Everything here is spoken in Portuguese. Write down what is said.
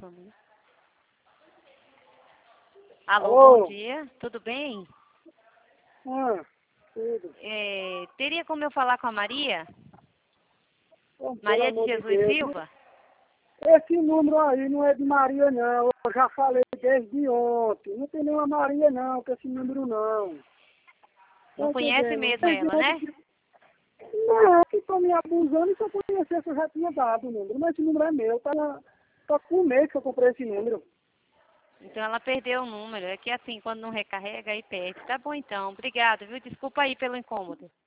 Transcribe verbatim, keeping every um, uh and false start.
Alô, Alô? bom dia, tudo bem? Ah, tudo. É, teria como eu falar com a Maria? Oh, Maria pelo de amor de Jesus Deus. Silva? Esse número aí não é de Maria, não. Eu já falei desde ontem. Não tem nenhuma Maria, não, com esse número, não. Não Tá conhece entendendo? mesmo Desde ela, né? ontem. Não, que estão me abusando, se eu conhecesse, eu já tinha dado o número. Mas esse número é meu. Tá, na, tá com um mês que eu comprei esse número. Então ela perdeu o número. É que assim, quando não recarrega, aí perde. Tá bom então, obrigado, viu? Desculpa aí pelo incômodo.